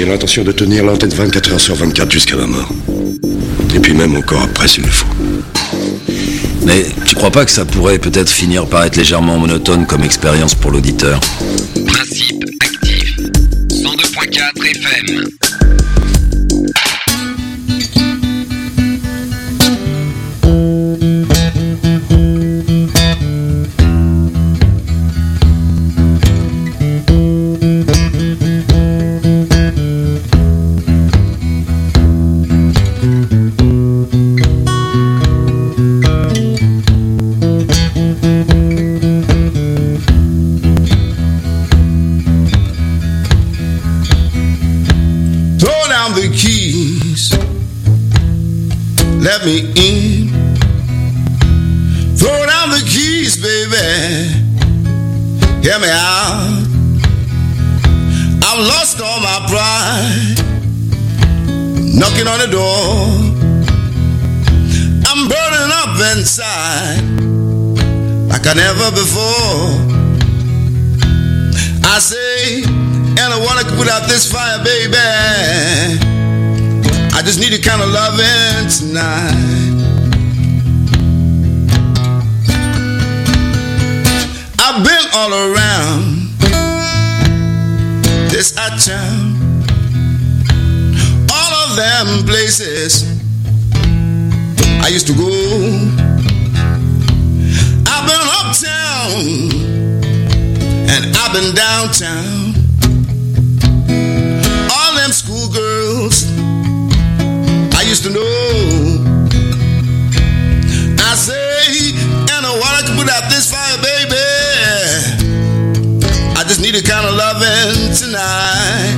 qui a l'intention de tenir l'antenne 24 heures sur 24 jusqu'à ma mort. Et puis même encore après s'il le faut. Mais tu crois pas que ça pourrait peut-être finir par être légèrement monotone comme expérience pour l'auditeur? Principe actif. 102.4 FM. Let me in. Throw down the keys, baby. Hear me out. I've lost all my pride. Knocking on the door. I'm burning up inside like I never before. I say, and I wanna put out this fire, baby. I just need a kind of loving tonight. I've been all around this hot town, all of them places I used to go. I've been uptown and I've been downtown. All them schoolgirls I used to know. I say, and I wanna put out this fire, baby. I just need a kind of loving tonight.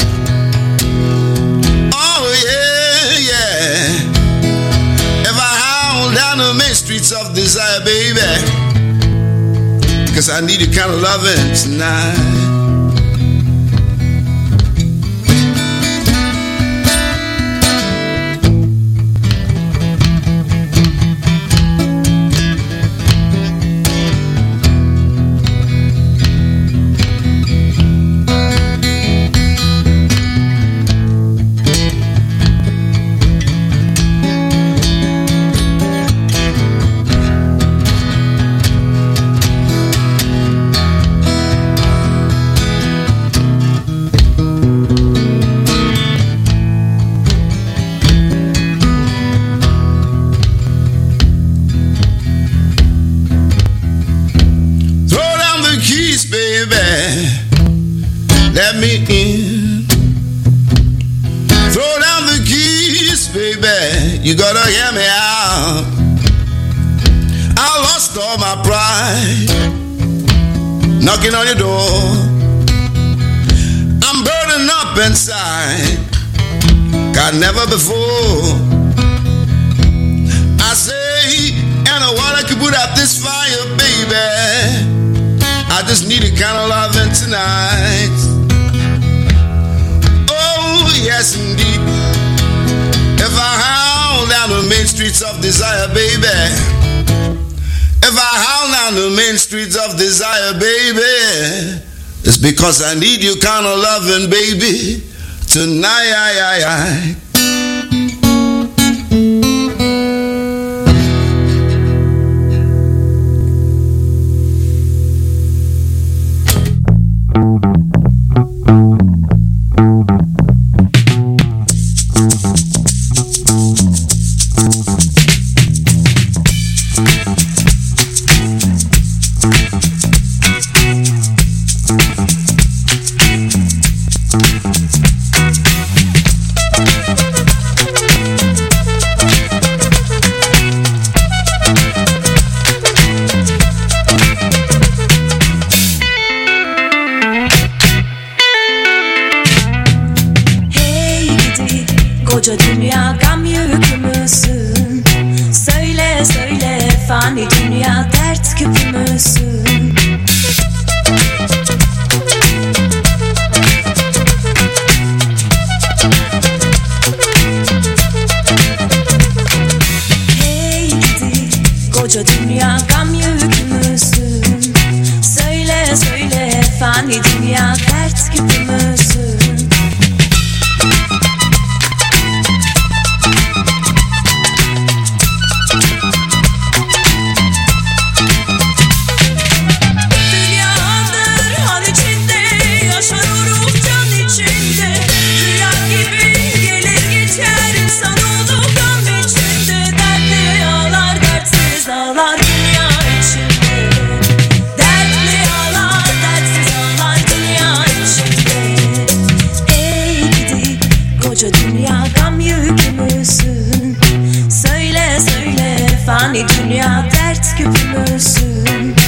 Oh yeah, yeah. If I howl down the main streets of desire, baby, 'cause I need a kind of loving tonight. Let me in. Throw down the keys, baby. You gotta hear me out. I lost all my pride. Knocking on your door. I'm burning up inside. God, never before. I say, and I wanna put out this fire, baby. I just need a kind of loving tonight. Oh, yes, indeed. If I howl down the main streets of desire, baby. If I howl down the main streets of desire, baby, it's because I need you kind of loving, baby, tonight. Koca dünya gam yükümüzsün. Söyle söyle fani dünya dert küpümüzsün. Hey gidi koca dünya gam yükümüzsün. Söyle söyle fani dünya dert küpümüzsün. koca dünya gam yükümüzsün. Söyle söyle fani dünya dert küpümüzsün.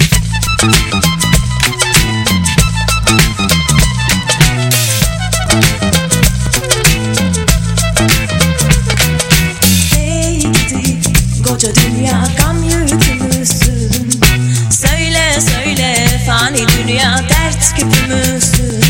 Hey gidi koca dünya gam yükümüzsün. Söyle söyle fani dünya dert küpümüzsün.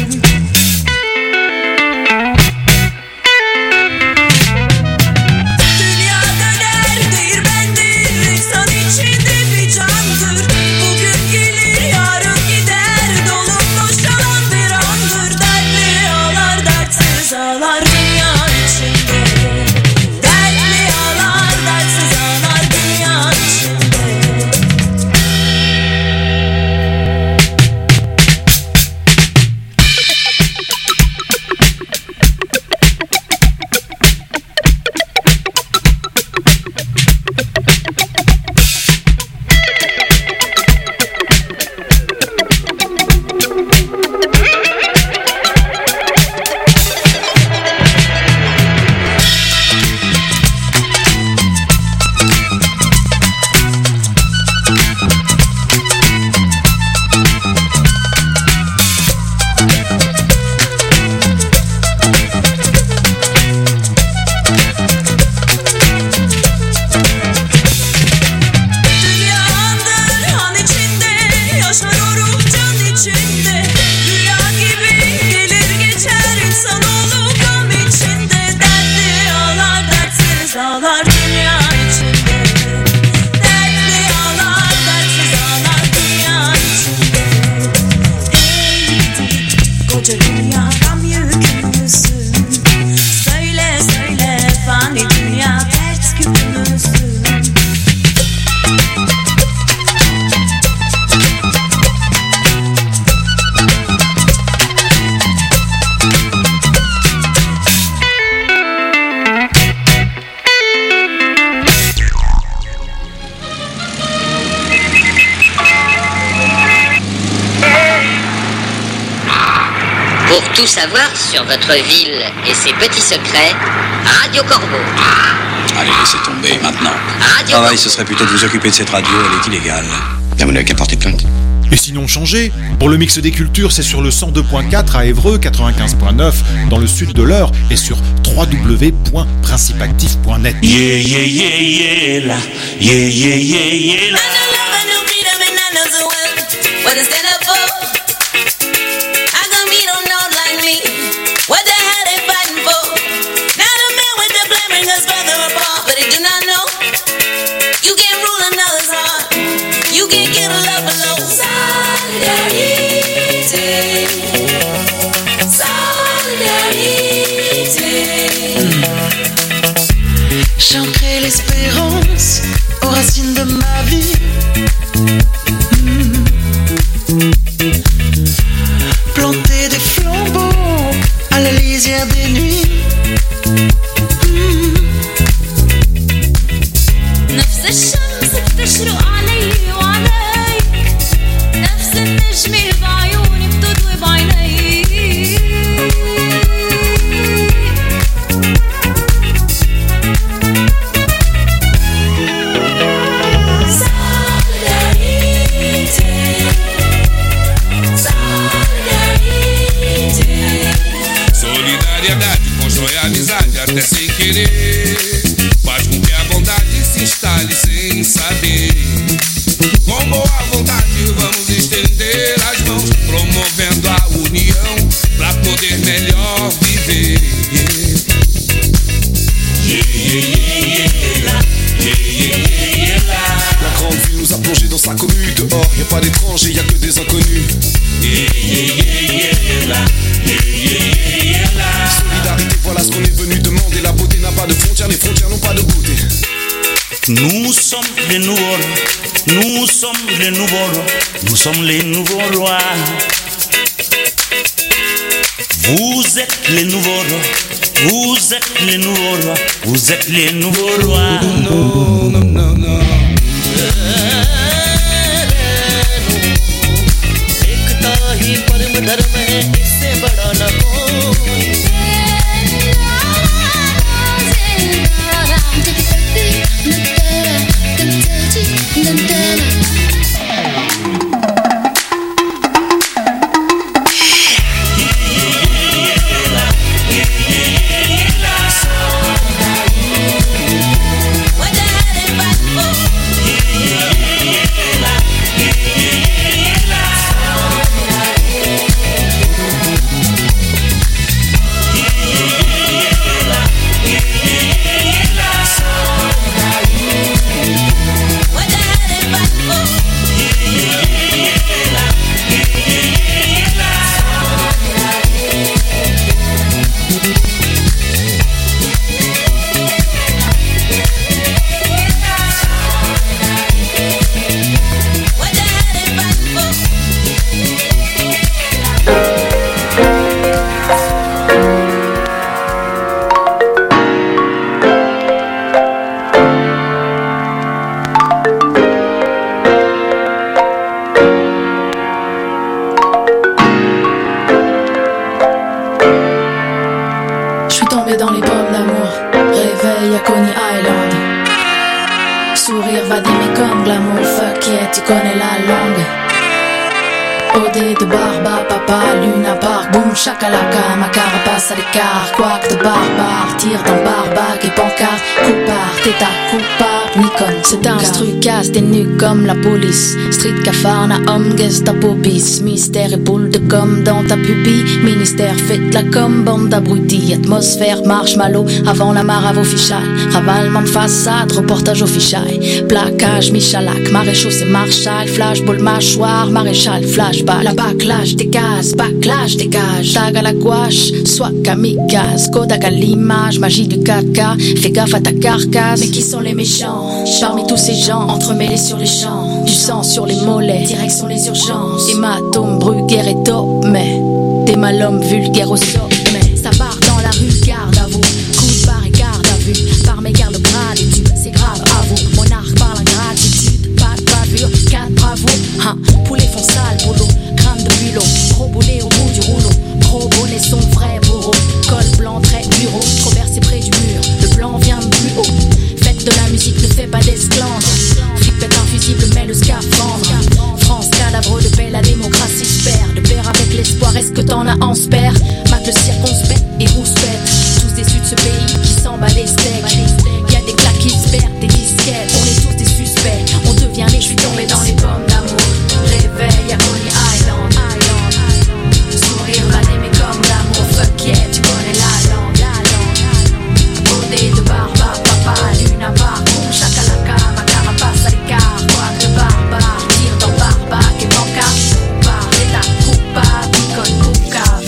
Pour tout savoir sur votre ville et ses petits secrets, Radio Corbeau. Allez, laissez tomber maintenant. Radio Travail, ce serait plutôt de vous occuper de cette radio, elle est illégale. Bien, vous n'avez qu'à porter plainte. Et sinon changez. Pour le mix des cultures, c'est sur le 102.4 à Évreux, 95.9 dans le sud de l'Eure et sur www.principeactif.net. Yeah, yeah, yeah, yeah, la. Yeah, yeah, yeah, yeah, la. J'ancrais l'espérance aux racines de ma vie. Planter des flambeaux à la lisière des nuits. نفس الشمس بتشرق علي وعليك، نفس النجمة بعيوني بتضوي بعينيك. Solidariedade constrói amizade até sem querer. Faz com que a bondade se instale sem saber. Com boa vontade vamos estender as mãos, promovendo a união pra poder melhor viver. La grande ville nous a plongé dans sa commune. Dehors, y'a pas d'étrangers, y'a que des inconnus. Solidarité, voilà ce qu'on est venu demander. La beauté n'a pas de frontières, les frontières n'ont pas de beauté. Nous sommes les nouveaux rois. Nous sommes les nouveaux rois. Nous sommes les nouveaux rois. Vous êtes les nouveaux rois. Vous êtes les nouveaux rois. Vous êtes les nouveaux rois. No, no, no, no. एकता ही परम धर्म है, इससे बड़ा न कोई। tombé dans les pommes d'amour. Réveil à Coney Island. Sourire va d'aimer comme glamour. Fuck yeah, tu connais la langue. OD de barba, papa, lune à part. Boum, chakalaka, ma carapace à l'écart. Quack de barbare, tire dans barbac et pancarte. Coupard, t'es ta coupard. Nikon, c'est un instru casse des nuques comme la police. Street cafard, homme, Gestapo bis. Mystère et boule de com dans ta pupille. Ministère, faites la com, bande d'abrutis. Atmosphère, marshmallow, avant la mare à vos fichales. Ravalement de façade, reportage au fichaille. Plaquage, Michalak, maréchaux c'est Marshall. Flashball, mâchoire, maréchal, flashback. La backlash, dégage, tag à la gouache, soit kamikaze. Kodak à l'image, magie du 4K. Fais gaffe à ta carcasse. Mais qui sont les méchants? Parmi tous ces gens, entremêlés sur les champs. Du sang sur les mollets, direction les urgences. Hématome, Bruguère et mais t'es mal homme vulgaire au sommet. Ça part dans la rue, garde à vous. Coup de barre et garde à vue. Par mes gardes gratitude, c'est grave à vous. Monarque par la gratitude, pas de bavure, 4 bravo. Poulet font sale boulot, crâne de bulot. Gros boulet au bout du rouleau. Gros bonnet son vrai bourreau. Col blanc, trait bureau. Trop versé près du mur, le blanc vient de plus haut. De la musique ne fait pas d'esclandre. Flippette infusible mais le scaphandre. France, cadavre de paix, la démocratie se perd. De pair avec l'espoir, est-ce que t'en as en spare? Mate le circonspect et rouspète. Tous déçus de ce pays qui s'en bat les steaks. Y'a des claques qui se perdent, des disquettes. On est tous des suspects, on devient les. Je suis tombé dans les pommes d'amour. Réveil à Coney Island. Sourire va d'aimer comme l'amour. Fuck yeah, tu connais la langue. Baudet de barba, papa, lune à part. Boum, chakalaka, ma carapace à l'écart. Quack de barbare, tire dans barbac et pancarte. Coupard, l'état coupable, icône poucave.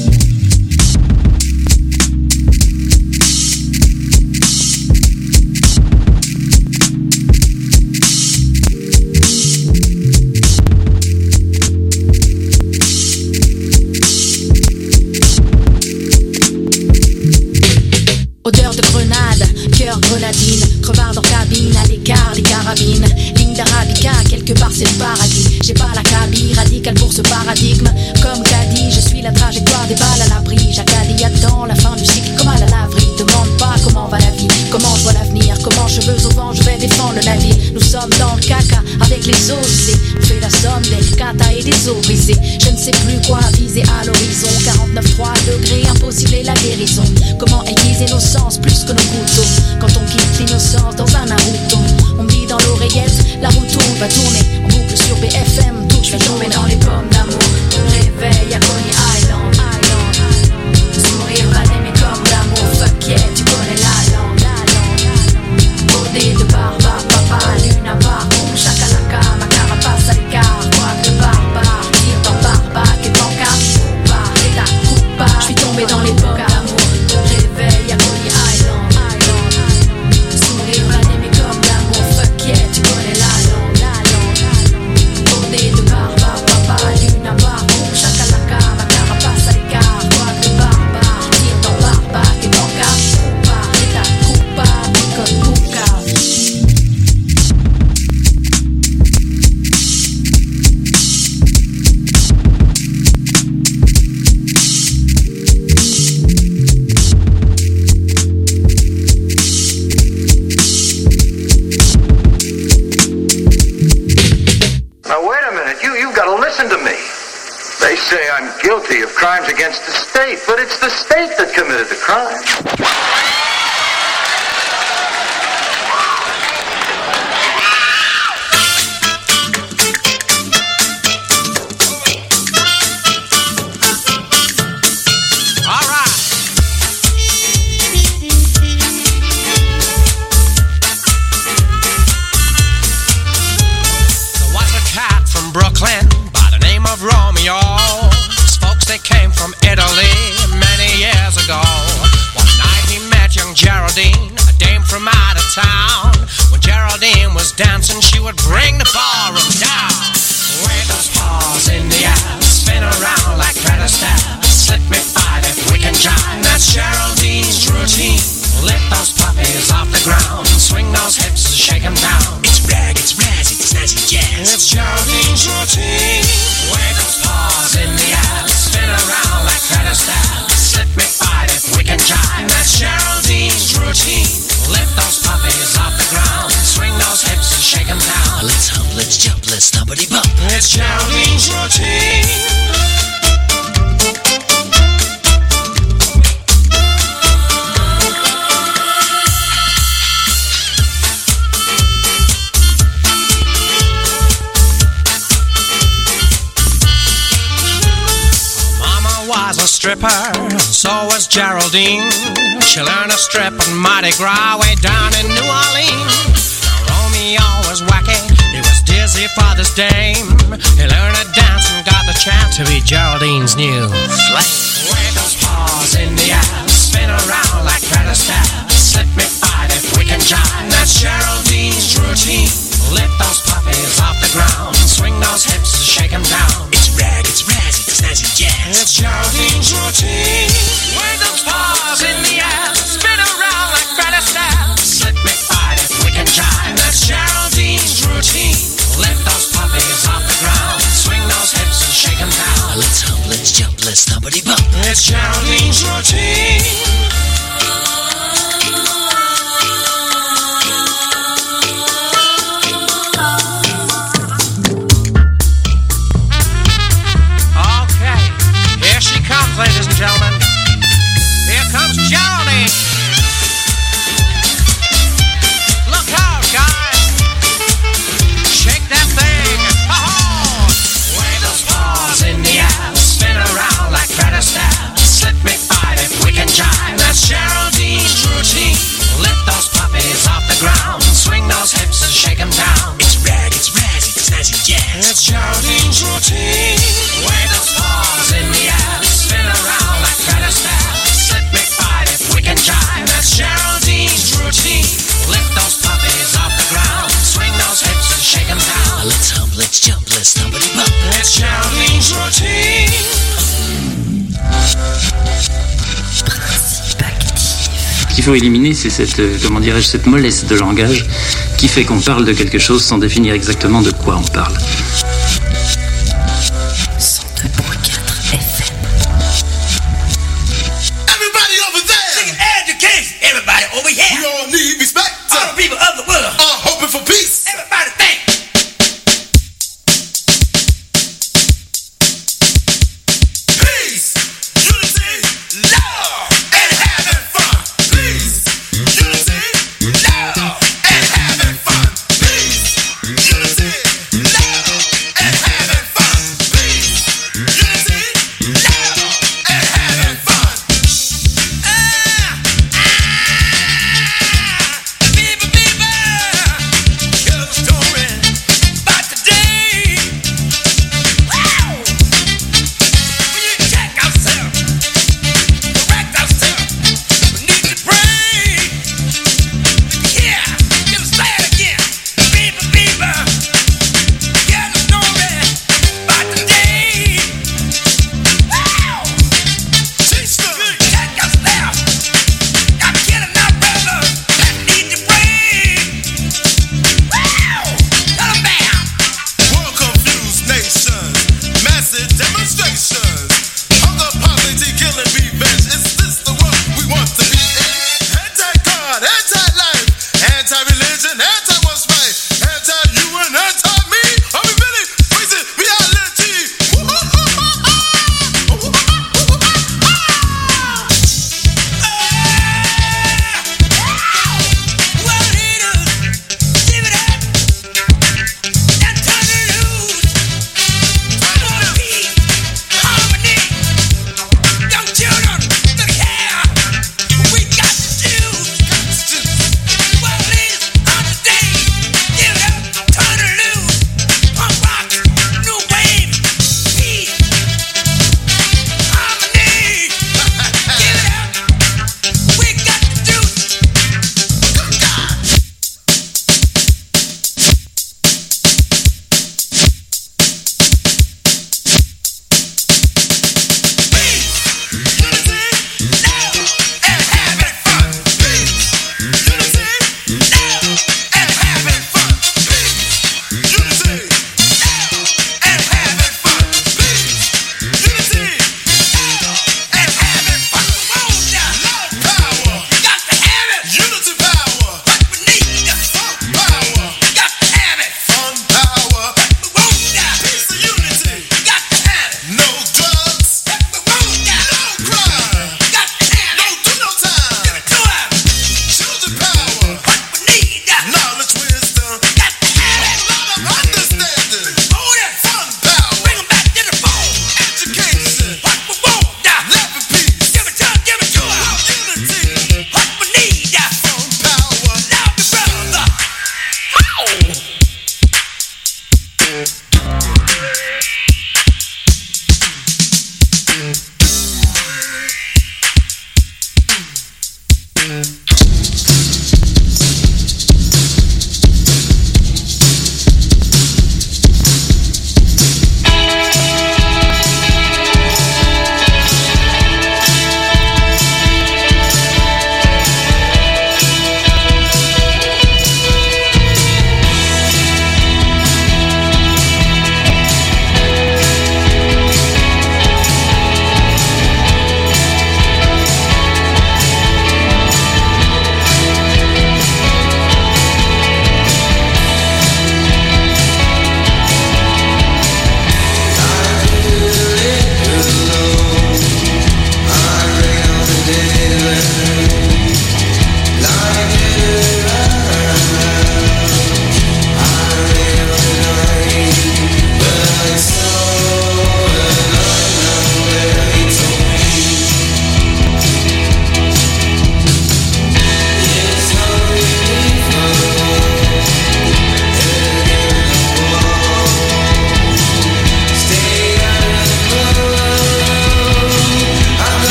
Odeur de grenade, cœur grenadine, crevard dans cabine, à l'écart des carabines, ligne d'arabica, quelque part c'est le paradis. J'ai pas la cabine radicale pour ce paradigme. Comme Caddy, je suis la trajectoire des balles à l'abri. Jacadi attend la fin du cycle comme à la laverie. Demande pas comment va la vie, comment je vois l'avenir, comment cheveux au vent je vais défendre le navire. Nous sommes dans le caca avec les eaux usées. On fait la somme des catas et des eaux brisées. Je ne sais plus quoi viser à l'horizon. 49,3 degrés, impossible et la guérison. Comment aiguiser nos sens plus que nos couteaux? Quand on quitte l'innocence dans un Naruto, on me dit dans l'oreillette, la roue tourne, va tourner en boucle sur BFM. Tout je suis tombé dans les pommes d'amour. Réveil à Coney Island. Sourire va d'aimer comme l'amour. Fuck yeah, tu connais la langue. Baudet de barba, papa, lune à part. Boum, chakalaka, ma carapace à l'écart. Quack de barbare, tire dans barbac et pancarte. Coupard, l'état coupable. Je suis tombé dans les pommes d'amour. Réveil à Coney Island. Sourire va d'aimer comme l'amour. Fuck yeah, tu connais la langue. Baudet de barba, papa, lune à part. Boum, chakalaka, ma carapace à l'écart. Quack de barbare, tire dans barbac et pancarte. Coupard, l'état coupable, code poucave. Now, wait a minute. You've got to listen to me. They say I'm guilty of crimes against the state, but it's the state that committed the crime. Brooklyn by the name of Romeo. His folks, they came from Italy many years ago. One night he met young Geraldine, a dame from out of town. When Geraldine was dancing, she would bring the ballroom down. Wave those paws in the air, spin around like Fred Astaire. Slip me five if we can jive. That's Geraldine's routine. Lift those puppies off the ground, swing those hips, shake them down. It's rag, it's razz, it's snazzy jazz. It's Geraldine's routine. Wave those paws in the air, spin around like Fred Astaire. Slip me five if we can jive. That's was a stripper, so was Geraldine. She learned to strip at Mardi Gras way down in New Orleans. Romeo was wacky, he was dizzy for this dame. He learned to dance and got the chance to be Geraldine's new flame. Wave those paws in the air, spin around like feather staff. Slip me five if we can jive. That's Geraldine's routine. Lift those puppies off the ground, swing those hips and shake them down. It's rag, it's razzy, it's snazzy jazz. It's Geraldine's routine. Wave those paws in the air, spin around like feather staff. Slip me five if we can jive. That's Geraldine's routine. Lift those puppies off the ground, swing those hips and shake them down. Let's hump, let's jump, let's thumpity bump. It's Geraldine's routine. Ladies and gentlemen, here comes Geraldine. Look out, guys. Shake that thing. Oh! Wave those paws in the air, spin around like feather staff. Slip me five if we can jive. That's Geraldine's routine. Lift those puppies off the ground, swing those hips and shake them down. It's rag, it's razzy, it's snazzy jazz. It's Geraldine's routine. Wave those paws in the air, spin around like feather staff. Slip me five if we can jive. That's Geraldine's routine. Lift those puppies off the ground, swing those hips and shake them down. Let's hump, let's jump, let's thumpity bump. It's Geraldine's routine. Ce qu'il faut éliminer, c'est cette, comment dirais-je, cette mollesse de langage qui fait qu'on parle de quelque chose sans définir exactement de quoi on parle.